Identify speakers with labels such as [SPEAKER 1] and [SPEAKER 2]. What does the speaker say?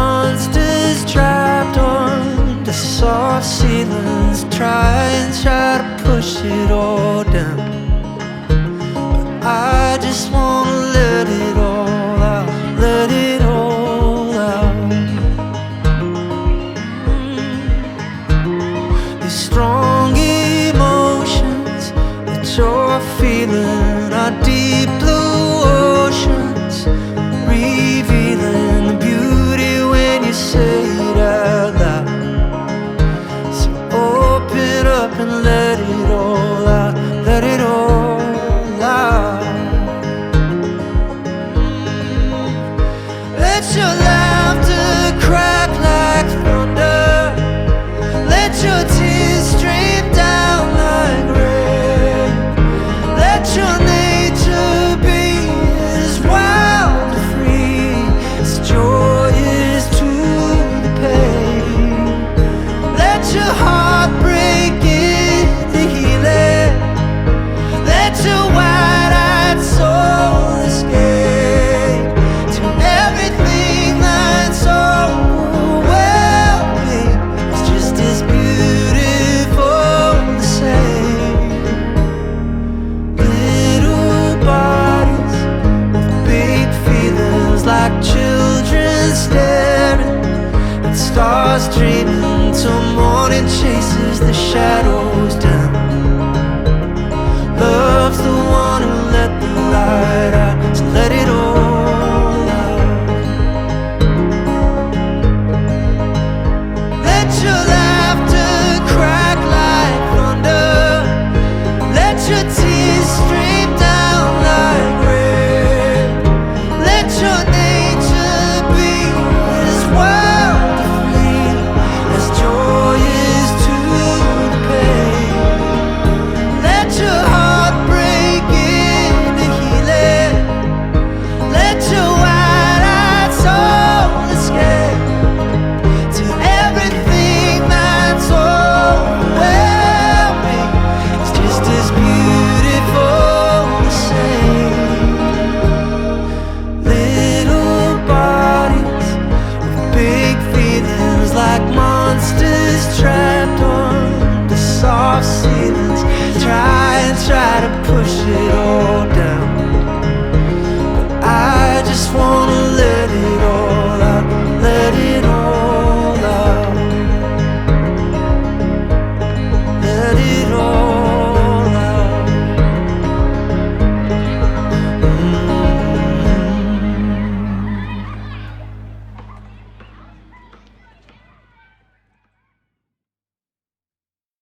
[SPEAKER 1] monsters trapped on the soft ceilings, try to push it all down. But I just wanna let it all out, let it all out. These strong emotions that you're feeling are deep blue oceans, revealing the beauty when you say it out loud. So open up and let it all out, let it all out. Let your laughter crack like thunder, let your tears stream down like rain. Let your nature be as wild and free as joy is to the pain. Let your heart break into healing. Let your wide-eyed soul escape to everything that's overwhelming. It's just as beautiful the same. Little bodies with big feelings, like children staring at stars dreaming till morning chases the shadow